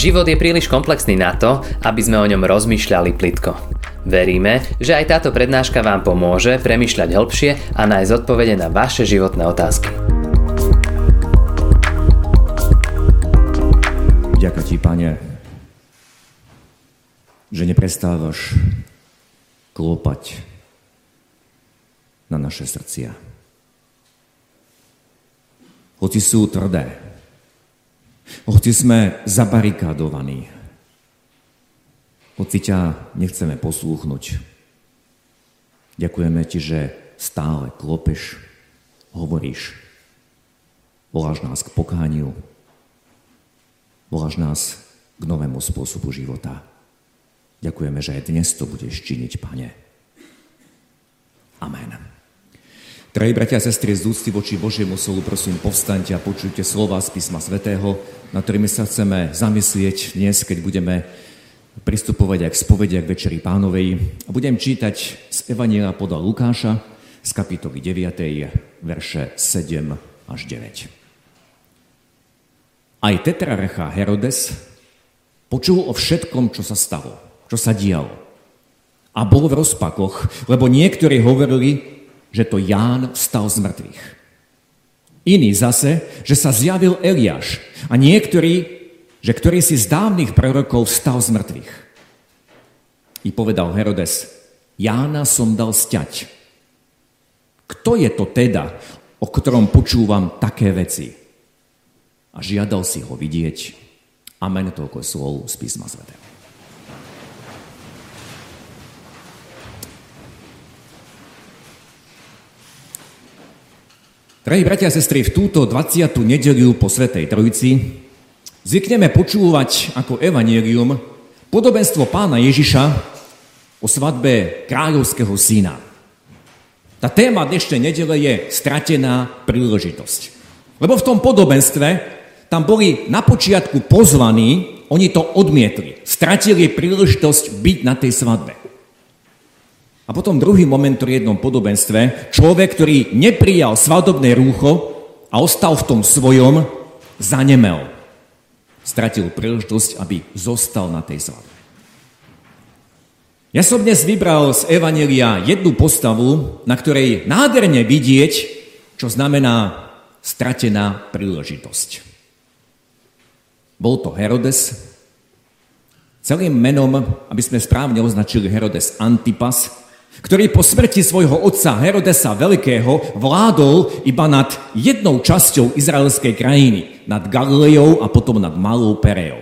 Život je príliš komplexný na to, aby sme o ňom rozmýšľali plitko. Veríme, že aj táto prednáška vám pomôže premýšľať hĺbšie a nájsť odpovede na vaše životné otázky. Ďakujem ti, Pane, že neprestávaš klopať na naše srdcia. Hoci sú tvrdé, hoci sme zabarikádovaní, hoci ťa nechceme poslúchnuť, ďakujeme ti, že stále klopeš, hovoríš, voláš nás k pokániu, voláš nás k novému spôsobu života. Ďakujeme, že aj dnes to budeš činiť, Pane. Amen. Drahí bratia a sestry, z úcty voči Božiemu slovu, prosím, povstaňte a počujte slova z písma svätého, na ktorými sa chceme zamyslieť dnes, keď budeme pristupovať aj k spovedi, k večeri Pánovej. A budem čítať z Evanjelia podľa Lukáša z kapitoly 9, verše 7 až 9. Aj tetrarcha Herodes počul o všetkom, čo sa stalo, čo sa dialo. A bol v rozpakoch, lebo niektorí hovorili, že to Ján vstal z mŕtvych. Iní zase, že sa zjavil Eliáš a niektorí, že ktorý si z dávnych prorokov vstal z mŕtvych. I povedal Herodes, Jána som dal sťať. Kto je to teda, o ktorom počúvam také veci? A žiadal si ho vidieť. Amen, toľko slov z písma svätého. Drahí bratia a sestry, v túto 20. nedeľu po Svätej Trojici zvykneme počúvať ako evanjelium podobenstvo Pána Ježiša o svadbe kráľovského syna. Tá téma dnešnej nedele je stratená príležitosť. Lebo v tom podobenstve tam boli na počiatku pozvaní, oni to odmietli, stratili príležitosť byť na tej svadbe. A potom druhý moment pri jednom podobenstve, človek, ktorý neprijal svadobné rúcho a ostal v tom svojom, zanemel. Stratil príležitosť, aby zostal na tej svadbe. Ja som dnes vybral z Evanjelia jednu postavu, na ktorej nádherne vidieť, čo znamená stratená príležitosť. Bol to Herodes. Celým menom, aby sme správne označili, Herodes Antipas, ktorý po smrti svojho otca Herodesa Veľkého vládol iba nad jednou časťou izraelskej krajiny, nad Galileou a potom nad Malou Pereou.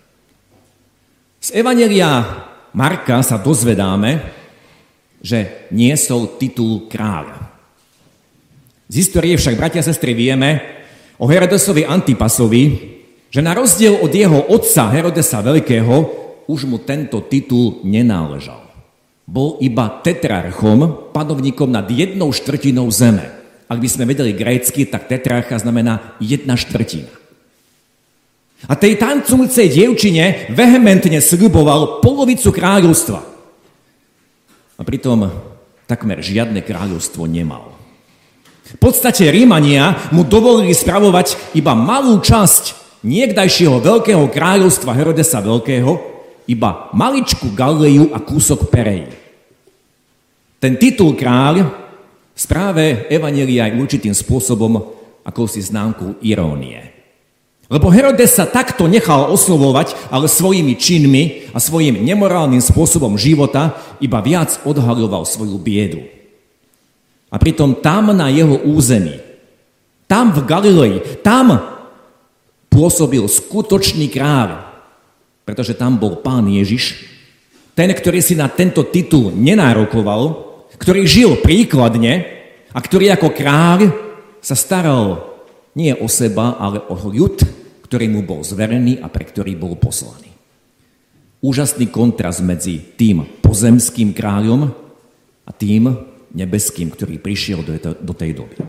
Z Evanjelia Marka sa dozvedáme, že niesol titul kráľa. Z histórie však, bratia a sestry, vieme o Herodesovi Antipasovi, že na rozdiel od jeho otca Herodesa Veľkého už mu tento titul nenáležal. Bol iba tetrarchom, panovníkom nad 1/4 zeme. Ak by sme vedeli grécky, tak tetrarcha znamená 1/4. A tej tancujúcej dievčine vehementne sľuboval polovicu kráľovstva. A pritom takmer žiadne kráľovstvo nemal. V podstate Rímania mu dovolili spravovať iba malú časť niekdajšieho veľkého kráľovstva Herodesa Veľkého, iba maličku Galileju a kúsok Pereji. Ten titul kráľ v správe Evanjelia je určitým spôsobom akousi známkou irónie. Lebo Herodes sa takto nechal oslovovať, ale svojimi činmi a svojim nemorálnym spôsobom života iba viac odhaľoval svoju biedu. A pritom tam na jeho území, tam v Galilei, tam pôsobil skutočný kráľ, pretože tam bol Pán Ježiš, ten, ktorý si na tento titul nenárokoval, ktorý žil príkladne a ktorý ako kráľ sa staral nie o seba, ale o ľud, ktorý mu bol zverený a pre ktorý bol poslaný. Úžasný kontrast medzi tým pozemským kráľom a tým nebeským, ktorý prišiel do tej doby.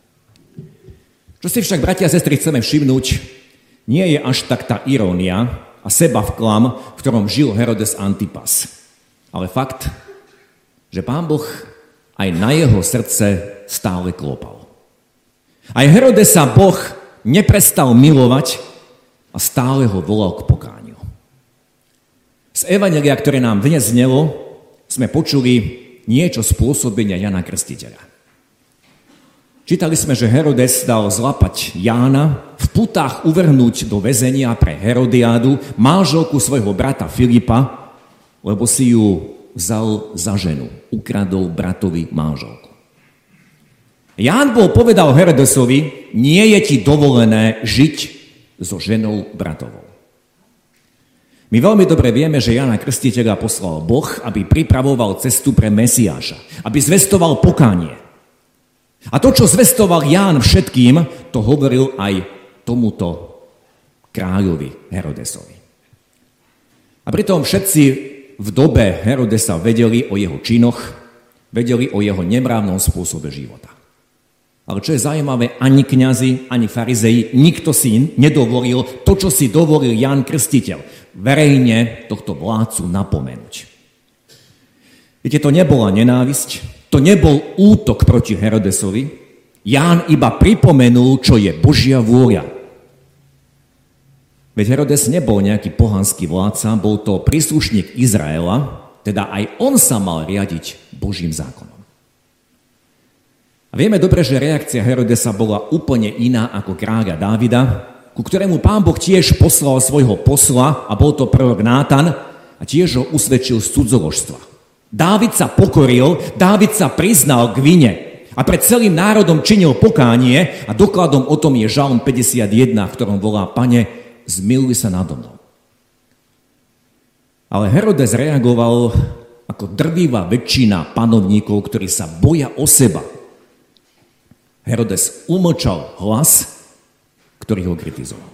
Čo si však, bratia a sestry, chceme všimnúť, nie je až tak tá irónia a sebavklam, v ktorom žil Herodes Antipas. Ale fakt, že Pán Boh aj na jeho srdce stále klopal. Aj Herodesa Boh neprestal milovať a stále ho volal k pokániu. Z evanjelia, ktoré nám dnes znelo, sme počuli niečo z pôsobenia Jana Krstiteľa. Čítali sme, že Herodes dal zlapať Jána, v putách uvrhnúť do väzenia pre Herodiádu, manželku svojho brata Filipa, lebo si ju vzal za ženu, ukradol bratovi manželku. Ján povedal Herodesovi, nie je ti dovolené žiť so ženou bratovou. My veľmi dobre vieme, že Jána Krstiteľa poslal Boh, aby pripravoval cestu pre Mesiáša, aby zvestoval pokánie. A to, čo zvestoval Ján všetkým, to hovoril aj tomuto kráľovi Herodesovi. A pritom všetci v dobe Herodesa vedeli o jeho činoch, vedeli o jeho nemravnom spôsobe života. Ale čo je zaujímavé, ani kňazi, ani farizeji, nikto si nedovolil to, čo si dovolil Ján Krstiteľ, verejne tohto vládcu napomenúť. Viete, to nebola nenávisť, to nebol útok proti Herodesovi, Ján iba pripomenul, čo je Božia vôľa. Veď Herodes nebol nejaký pohanský vládca, bol to príslušník Izraela, teda aj on sa mal riadiť Božím zákonom. A vieme dobre, že reakcia Herodesa bola úplne iná ako kráľa Dávida, ku ktorému Pán Boh tiež poslal svojho posla, a bol to prorok Nátan, a tiež ho usvedčil z cudzoložstva. Dávid sa pokoril, Dávid sa priznal k vine a pred celým národom činil pokánie a dokladom o tom je Žalm 51, v ktorom volá: Pane, zmiluj sa nado mnou. Ale Herodes reagoval ako drvivá väčšina panovníkov, ktorí sa boja o seba. Herodes umlčal hlas, ktorý ho kritizoval.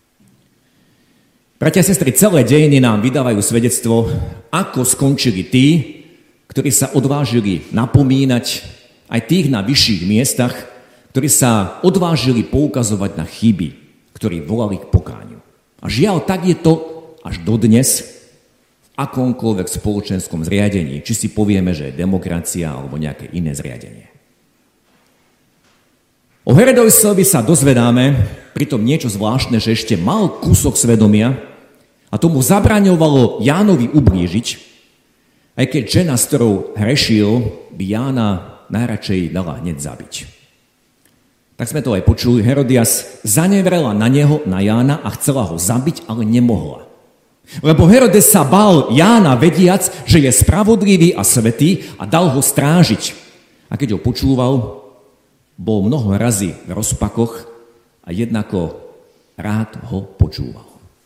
Bratia a sestry, celé dejiny nám vydávajú svedectvo, ako skončili tí, ktorí sa odvážili napomínať aj tých na vyšších miestach, ktorí sa odvážili poukazovať na chyby, ktorí volali k pokániu. A žiaľ, tak je to až dodnes v akomkoľvek spoločenskom zriadení, či si povieme, že je demokracia alebo nejaké iné zriadenie. O Herodesovi sa dozvedáme pritom niečo zvláštne, že ešte mal kúsok svedomia a tomu zabraňovalo Jánovi ublížiť, aj keď žena, s ktorou hrešil, by Jána najradšej dala hneď zabiť. Tak sme to aj počuli. Herodias zanevrela na neho, na Jána, a chcela ho zabiť, ale nemohla. Lebo Herodes sa bál Jána, vediac, že je spravodlivý a svätý, a dal ho strážiť. A keď ho počúval, bol mnoho razy v rozpakoch a jednako rád ho počúval.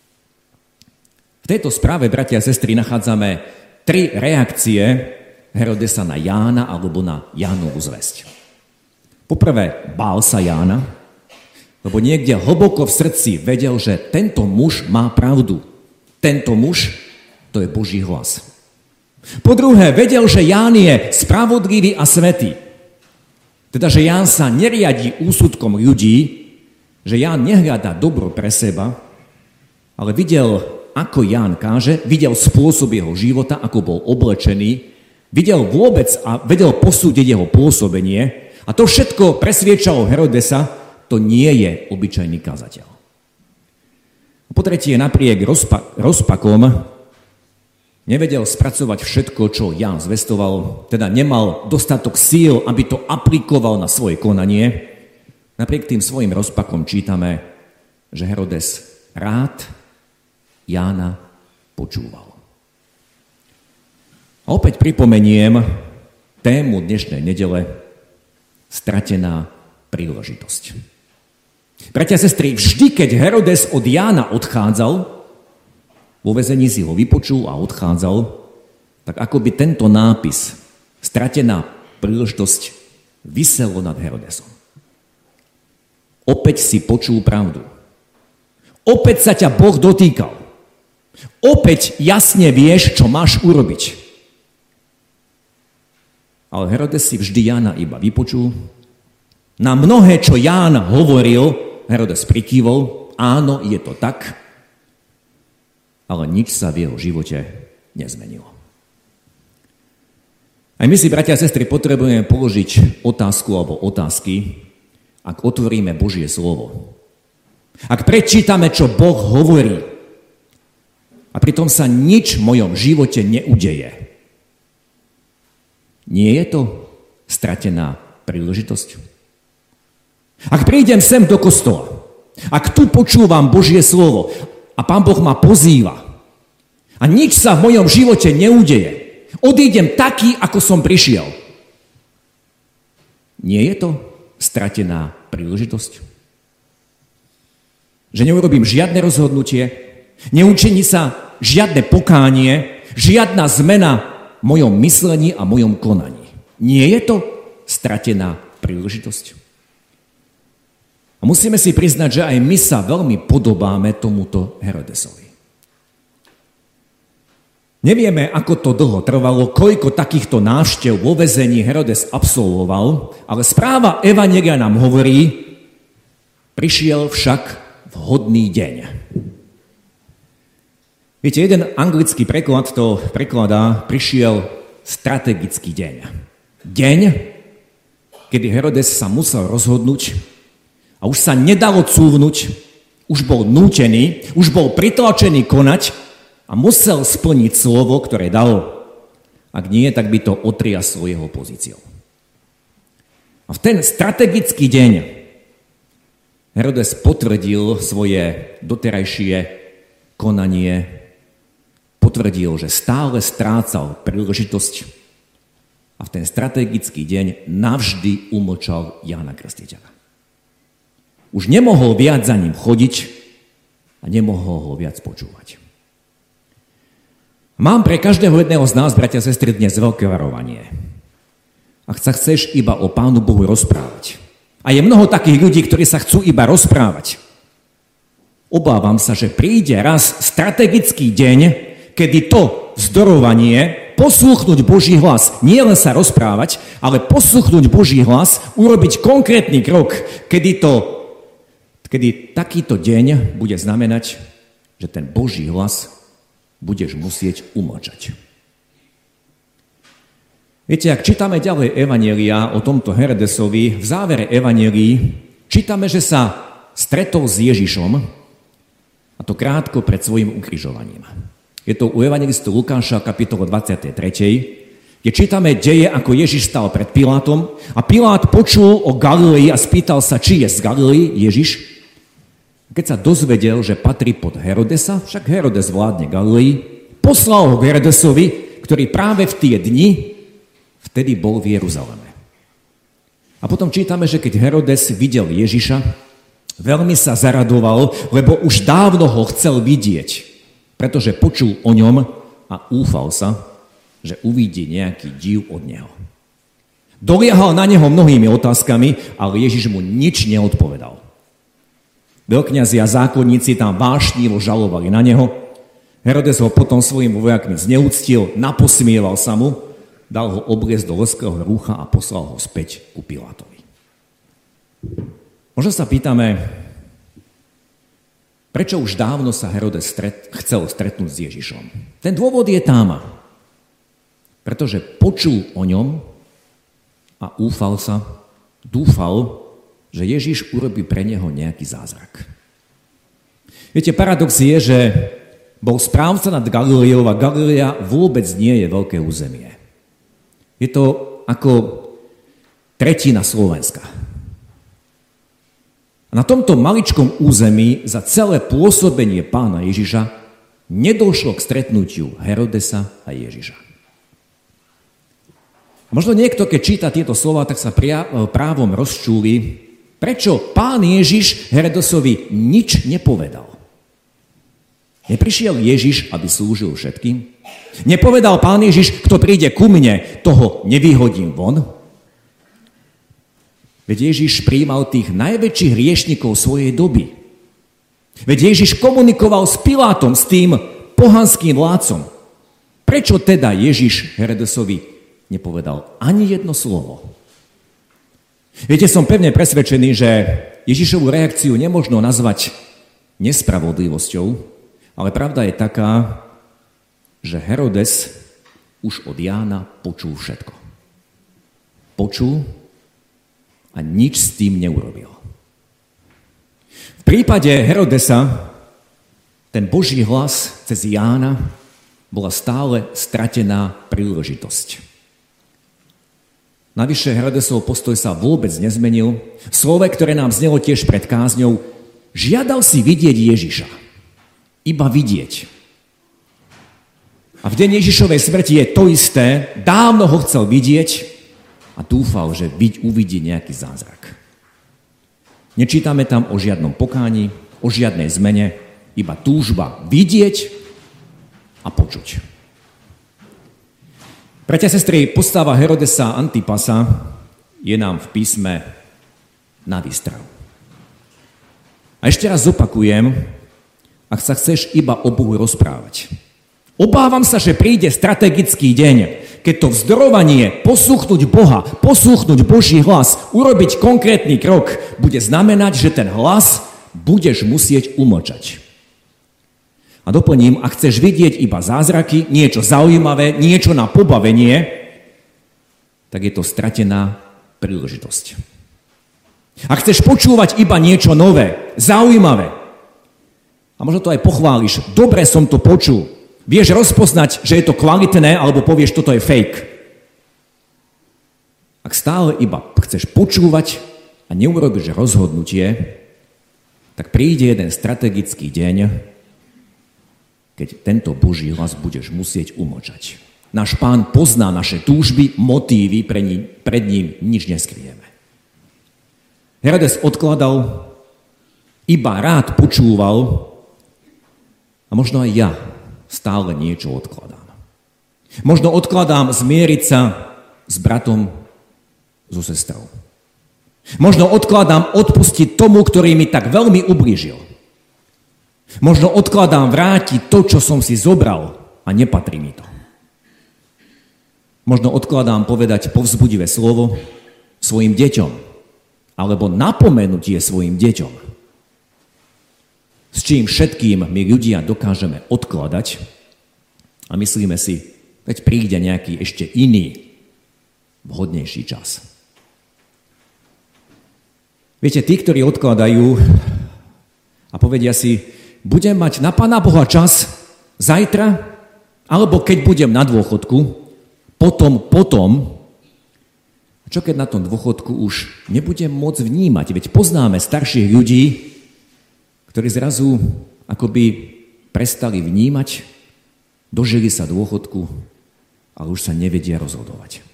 V tejto správe, bratia a sestry, nachádzame 3 reakcie Herodesa na Jána alebo na Jánovu zvesť. Poprvé, bál sa Jána, lebo niekde hlboko v srdci vedel, že tento muž má pravdu. Tento muž, to je Boží hlas. Po druhé, vedel, že Ján je spravodlivý a svätý. Teda, že Ján sa neriadí úsudkom ľudí, že Ján nehľadá dobro pre seba, ale videl, ako Ján káže, videl spôsob jeho života, ako bol oblečený, videl vôbec a vedel posúdiť jeho pôsobenie, a to všetko presviedčalo Herodesa, to nie je obyčajný kazateľ. Po tretie, napriek rozpakom nevedel spracovať všetko, čo Ján zvestoval, teda nemal dostatok síl, aby to aplikoval na svoje konanie. Napriek tým svojim rozpakom čítame, že Herodes rád Jána počúval. A opäť pripomeniem tému dnešnej nedele: stratená príležitosť. Bratia a sestry, vždy, keď Herodes od Jána odchádzal, vo väzení si ho vypočul a odchádzal, tak ako by tento nápis stratená príležitosť viselo nad Herodesom. Opäť si počul pravdu. Opäť sa ťa Boh dotýkal. Opäť jasne vieš, čo máš urobiť. Ale Herodes si vždy Jána iba vypočul. Na mnohé, čo Ján hovoril, Herodes prikývol. Áno, je to tak. Ale nič sa v jeho živote nezmenilo. Aj my si, bratia a sestry, potrebujeme položiť otázku alebo otázky, ak otvoríme Božie slovo. Ak prečítame, čo Boh hovorí, a pritom sa nič v mojom živote neudeje. Nie je to stratená príležitosť? Ak prídem sem do kostola, ak tu počúvam Božie slovo a Pán Boh ma pozýva a nič sa v mojom živote neudeje, odídem taký, ako som prišiel. Nie je to stratená príležitosť? Že neurobím žiadne rozhodnutie, neučiní sa žiadne pokánie, žiadna zmena v mojom myslení a mojom konaní. Nie je to stratená príležitosť? A musíme si priznať, že aj my sa veľmi podobáme tomuto Herodesovi. Nevieme, ako to dlho trvalo, koľko takýchto návštev vo väzení Herodes absolvoval, ale správa Evanjelia nám hovorí, prišiel však vhodný deň. Viete, jeden anglický preklad to prekladá, prišiel strategický deň. Deň, kedy Herodes sa musel rozhodnúť a už sa nedalo cúvnuť, už bol nútený, už bol pritlačený konať a musel splniť slovo, ktoré dal. Ak nie, tak by to otriaslo jeho pozíciou. A v ten strategický deň Herodes potvrdil svoje doterajšie konanie, potvrdil, že stále strácal príležitosť a v ten strategický deň navždy umlčal Jána Krstiteľa. Už nemohol viac za ním chodiť a nemohol ho viac počúvať. Mám pre každého jedného z nás, bratia a sestry, dnes veľké varovanie. Ak sa chceš iba o Pánu Bohu rozprávať, a je mnoho takých ľudí, ktorí sa chcú iba rozprávať, obávam sa, že príde raz strategický deň, kedy to vzdorovanie, poslúchnuť Boží hlas, nie len sa rozprávať, ale poslúchnuť Boží hlas, urobiť konkrétny krok, kedy takýto deň bude znamenať, že ten Boží hlas budeš musieť umlčať. Viete, ak čítame ďalej Evanjelia o tomto Herodesovi, v závere Evanjelií čítame, že sa stretol s Ježišom, a to krátko pred svojim ukrižovaním. Je to u evangelistu Lukáša, kapitole 23, kde čítame deje, ako Ježiš stal pred Pilátom a Pilát počul o Galilei a spýtal sa, či je z Galilei Ježiš. Keď sa dozvedel, že patrí pod Herodesa, však Herodes vládne Galilei, poslal ho k Herodesovi, ktorý práve v tie dni vtedy bol v Jeruzaleme. A potom čítame, že keď Herodes videl Ježiša, veľmi sa zaradoval, lebo už dávno ho chcel vidieť, pretože počul o ňom a úfal sa, že uvidí nejaký div od neho. Doliahal na neho mnohými otázkami, ale Ježiš mu nič neodpovedal. Veľkňazi a zákonníci tam vášnivo žalovali na neho. Herodes ho potom svojimi vojakmi zneúctil, naposmieval sa mu, dal ho obliecť do vlhkého rúcha a poslal ho späť ku Pilátovi. Možno sa pýtame, prečo už dávno sa Herodes chcel stretnúť s Ježišom. Ten dôvod je tam, pretože počul o ňom a dúfal, že Ježiš urobí pre neho nejaký zázrak. Viete, paradox je, že bol správca nad Galileou a Galilea vôbec nie je veľké územie. Je to ako tretina Slovenska. A na tomto maličkom území za celé pôsobenie pána Ježiša nedošlo k stretnutiu Herodesa a Ježiša. Možno niekto, keď číta tieto slova, tak sa právom rozčúli, prečo pán Ježiš Herodesovi nič nepovedal. Neprišiel Ježiš, aby slúžil všetkým? Nepovedal pán Ježiš, kto príde ku mne, toho nevyhodím von? Veď Ježiš prijímal tých najväčších hriešnikov svojej doby. Veď Ježiš komunikoval s Pilátom, s tým pohanským vládcom. Prečo teda Ježiš Herodesovi nepovedal ani jedno slovo? Viete, som pevne presvedčený, že Ježišovu reakciu nemožno nazvať nespravodlivosťou, ale pravda je taká, že Herodes už od Jána počul všetko. Počul a nič s tým neurobil. V prípade Herodesa ten Boží hlas cez Jána bola stále stratená príležitosť. Navyše Herodesov postoj sa vôbec nezmenil. V slove, ktoré nám znelo tiež pred kázňou, žiadal si vidieť Ježiša. Iba vidieť. A v deň Ježišovej smrti je to isté. Dávno ho chcel vidieť a dúfal, že uvidí nejaký zázrak. Nečítame tam o žiadnom pokáni, o žiadnej zmene, iba túžba vidieť a počuť. Bratia a sestry, postava Herodesa Antipasa je nám v písme na výstrahu. A ešte raz zopakujem, ak sa chceš iba o Bohu rozprávať. Obávam sa, že príde strategický deň, keď to vzdorovanie poslúchnuť Boha, poslúchnuť Boží hlas, urobiť konkrétny krok, bude znamenať, že ten hlas budeš musieť umlčať. A doplním, ak chceš vidieť iba zázraky, niečo zaujímavé, niečo na pobavenie, tak je to stratená príležitosť. Ak chceš počúvať iba niečo nové, zaujímavé, a možno to aj pochváliš, dobre som to počul, vieš rozpoznať, že je to kvalitné, alebo povieš, toto je fake. Ak stále iba chceš počúvať a neurobíš rozhodnutie, tak príde jeden strategický deň, keď tento Boží hlas budeš musieť umlčať. Náš Pán pozná naše túžby, motívy, pred ním nič neskryjeme. Herodes odkladal, iba rád počúval a možno aj ja stále niečo odkladám. Možno odkladám zmieriť sa s bratom, so sestrou. Možno odkladám odpustiť tomu, ktorý mi tak veľmi ublížil. Možno odkladám vrátiť to, čo som si zobral a nepatrí mi to. Možno odkladám povedať povzbudivé slovo svojim deťom alebo napomenutie svojim deťom. S čím všetkým my ľudia dokážeme odkladať a myslíme si, veď príde nejaký ešte iný, vhodnejší čas. Viete, tí, ktorí odkladajú a povedia si, budem mať na Pána Boha čas zajtra, alebo keď budem na dôchodku, potom. Čo keď na tom dôchodku už nebudem môcť vnímať? Veď poznáme starších ľudí, ktorí zrazu akoby prestali vnímať, dožili sa dôchodku, ale už sa nevedia rozhodovať.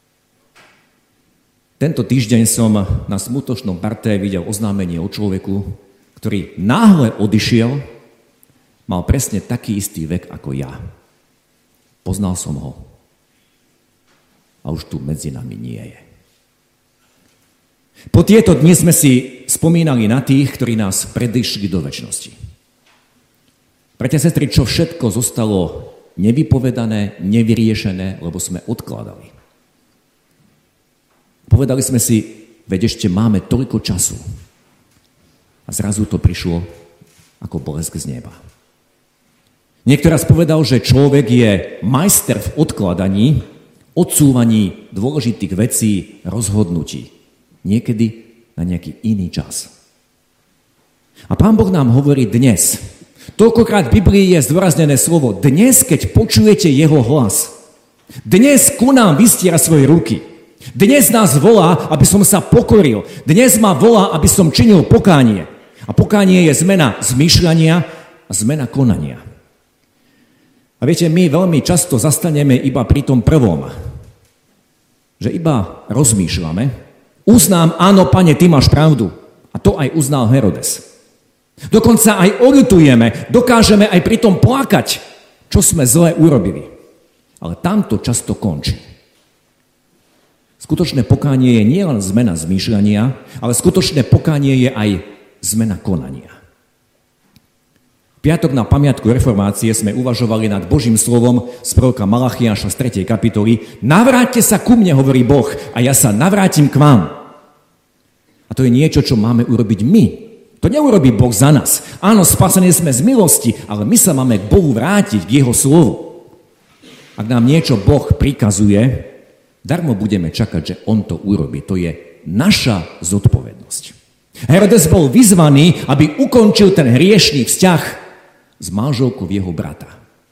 Tento týždeň som na Smutočnom parté videl oznámenie o človeku, ktorý náhle odišiel, mal presne taký istý vek ako ja. Poznal som ho. A už tu medzi nami nie je. Po tieto dni sme si spomínali na tých, ktorí nás predišli do večnosti. Bratia a sestry, čo všetko zostalo nevypovedané, nevyriešené, lebo sme odkladali. Povedali sme si, veď ešte máme toľko času. A zrazu to prišlo ako blesk z neba. Niekto raz povedal, že človek je majster v odkladaní, odsúvaní dôležitých vecí, rozhodnutí. Niekedy na nejaký iný čas. A Pán Boh nám hovorí dnes. Toľkokrát v Biblii je zdôraznené slovo dnes, keď počujete jeho hlas. Dnes ku nám vystiera svoje ruky. Dnes nás volá, aby som sa pokoril. Dnes ma volá, aby som činil pokánie. A pokánie je zmena zmýšľania a zmena konania. A viete, my veľmi často zastaneme iba pri tom prvom. Že iba rozmýšľame. Uznám, áno, Pane, ty máš pravdu. A to aj uznal Herodes. Dokonca aj oľutujeme, dokážeme aj pri tom plakať, čo sme zle urobili. Ale tam to často končí. Skutočné pokánie je nielen zmena zmýšľania, ale skutočné pokánie je aj zmena konania. V piatok na pamiatku reformácie sme uvažovali nad Božím slovom z proroka Malachiáša z 3. kapitoly. Navráťte sa ku mne, hovorí Boh, a ja sa navrátim k vám. A to je niečo, čo máme urobiť my. To neurobí Boh za nás. Áno, spasení sme z milosti, ale my sa máme k Bohu vrátiť, k jeho slovu. Ak nám niečo Boh prikazuje, darmo budeme čakať, že on to urobí. To je naša zodpovednosť. Herodes bol vyzvaný, aby ukončil ten hriešný vzťah, s manželkou jeho brata.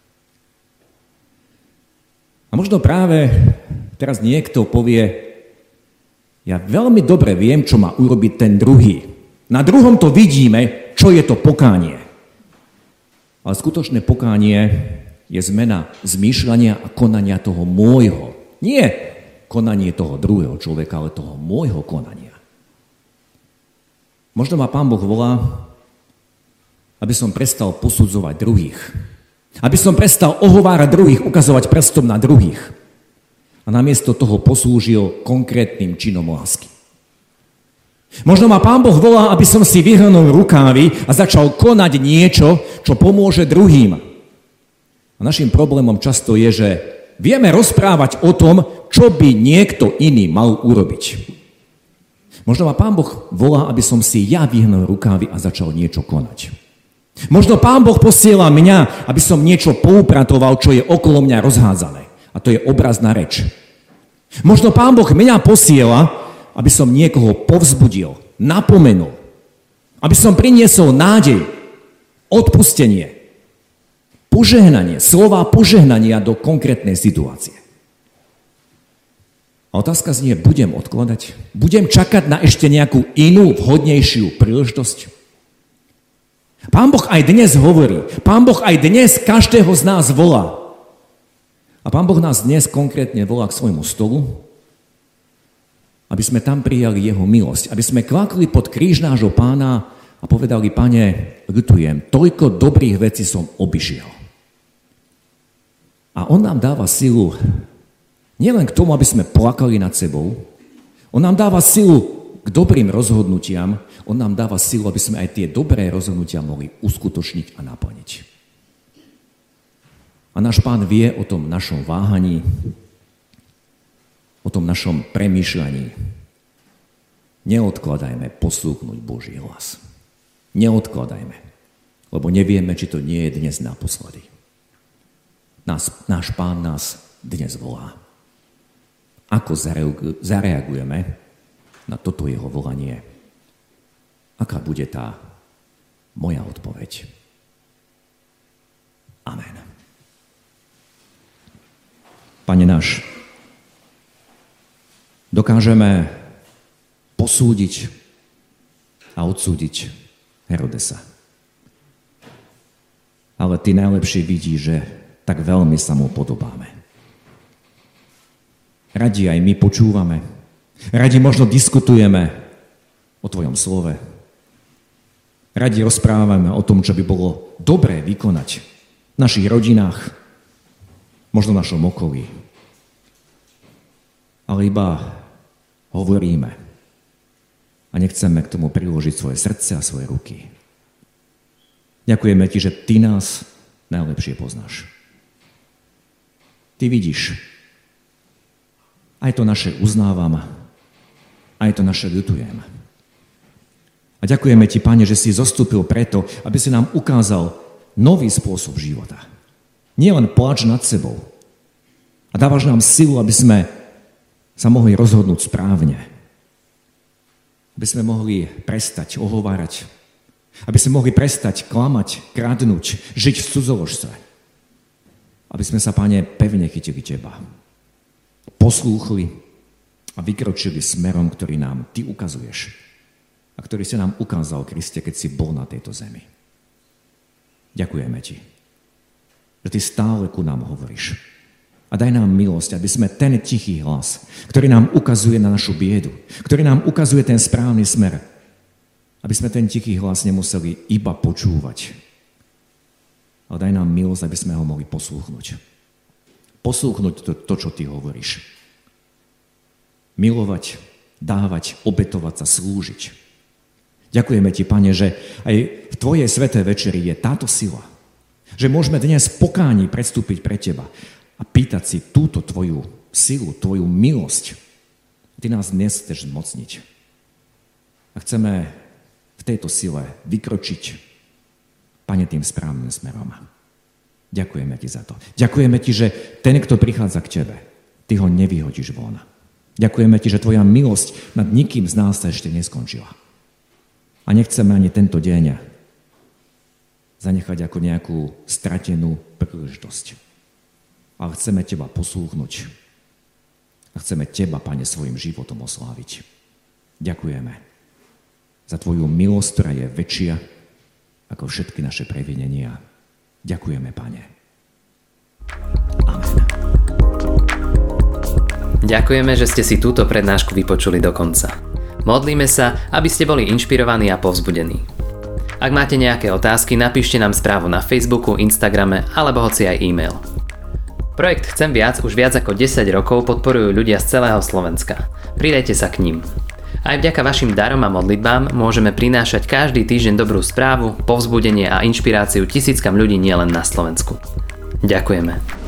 A možno práve teraz niekto povie, ja veľmi dobre viem, čo má urobiť ten druhý. Na druhom to vidíme, čo je to pokánie. Ale skutočné pokánie je zmena zmýšľania a konania toho môjho. Nie konanie toho druhého človeka, ale toho môjho konania. Možno ma Pán Boh volá, aby som prestal posudzovať druhých. Aby som prestal ohovárať druhých, ukazovať prstom na druhých. A namiesto toho poslúžil konkrétnym činom lásky. Možno ma Pán Boh volá, aby som si vyhrnul rukávy a začal konať niečo, čo pomôže druhým. A našim problémom často je, že vieme rozprávať o tom, čo by niekto iný mal urobiť. Možno ma Pán Boh volá, aby som si ja vyhrnul rukávy a začal niečo konať. Možno Pán Boh posiela mňa, aby som niečo poupratoval, čo je okolo mňa rozhádzané. A to je obrazná reč. Možno Pán Boh mňa posiela, aby som niekoho povzbudil, napomenul. Aby som priniesol nádej, odpustenie, požehnanie, slová požehnania do konkrétnej situácie. A otázka znie, budem odkladať? Budem čakať na ešte nejakú inú, vhodnejšiu príležitosť? Pán Boh aj dnes hovorí, Pán Boh aj dnes každého z nás volá. A Pán Boh nás dnes konkrétne volá k svojmu stolu, aby sme tam prijali jeho milosť, aby sme klakli pod kríž nášho Pána a povedali, Pane, ľutujem, toľko dobrých vecí som obišiel. A on nám dáva silu nielen k tomu, aby sme plakali nad sebou, on nám dáva silu k dobrým rozhodnutiam, on nám dáva silu, aby sme aj tie dobré rozhodnutia mohli uskutočniť a naplniť. A náš Pán vie o tom našom váhaní, o tom našom premýšľaní. Neodkladajme poslúchnuť Boží hlas. Neodkladajme, lebo nevieme, či to nie je dnes naposledy. Náš Pán nás dnes volá. Ako zareagujeme na toto jeho volanie? Aká bude tá moja odpoveď? Amen. Pane náš, dokážeme posúdiť a odsúdiť Herodesa. Ale ty najlepšie vidíš, že tak veľmi sa mu podobáme. Radi aj my počúvame, radi možno diskutujeme o tvojom slove. Radi rozprávame o tom, čo by bolo dobré vykonať v našich rodinách, možno v našom okolí. Ale iba hovoríme a nechceme k tomu priložiť svoje srdce a svoje ruky. Ďakujeme ti, že ty nás najlepšie poznáš. Ty vidíš, aj to naše uznávam, aj to naše ľutujem. A ďakujeme ti, Pane, že si zostúpil preto, aby si nám ukázal nový spôsob života. Nie len pláč nad sebou. A dávaš nám silu, aby sme sa mohli rozhodnúť správne. Aby sme mohli prestať ohovárať. Aby sme mohli prestať klamať, kradnúť, žiť v cudzoložstve. Aby sme sa, Pane, pevne chytili teba. Poslúchli a vykročili smerom, ktorý nám ty ukazuješ. A ktorý si nám ukázal, Kriste, keď si bol na tejto zemi. Ďakujeme ti, že ty stále ku nám hovoríš. A daj nám milosť, aby sme ten tichý hlas, ktorý nám ukazuje na našu biedu, ktorý nám ukazuje ten správny smer, aby sme ten tichý hlas nemuseli iba počúvať. Ale daj nám milosť, aby sme ho mohli poslúchnuť. Poslúchnuť to, čo ty hovoríš. Milovať, dávať, obetovať sa, slúžiť. Ďakujeme ti, Pane, že aj v tvojej svätej večeri je táto sila. Že môžeme dnes pokáni predstúpiť pre teba a pýtať si túto tvoju silu, tvoju milosť. Ty nás dnes chceš zmocniť. A chceme v tejto sile vykročiť, Pane, tým správnym smerom. Ďakujeme ti za to. Ďakujeme ti, že ten, kto prichádza k tebe, ty ho nevyhodíš von. Ďakujeme ti, že tvoja milosť nad nikým z nás sa ešte neskončila. A nechceme ani tento deň zanechať ako nejakú stratenú príležitosť. Ale chceme Teba poslúchnuť. A chceme Teba, Pane, svojim životom osláviť. Ďakujeme za Tvoju milosť, ktorá je väčšia ako všetky naše previnenia. Ďakujeme, Pane. Amen. Ďakujeme, že ste si túto prednášku vypočuli do konca. Modlíme sa, aby ste boli inšpirovaní a povzbudení. Ak máte nejaké otázky, napíšte nám správu na Facebooku, Instagrame alebo hoci aj e-mail. Projekt Chcem viac už viac ako 10 rokov podporujú ľudia z celého Slovenska. Pridajte sa k ním. Aj vďaka vašim darom a modlitbám môžeme prinášať každý týždeň dobrú správu, povzbudenie a inšpiráciu tisíckam ľudí nielen na Slovensku. Ďakujeme.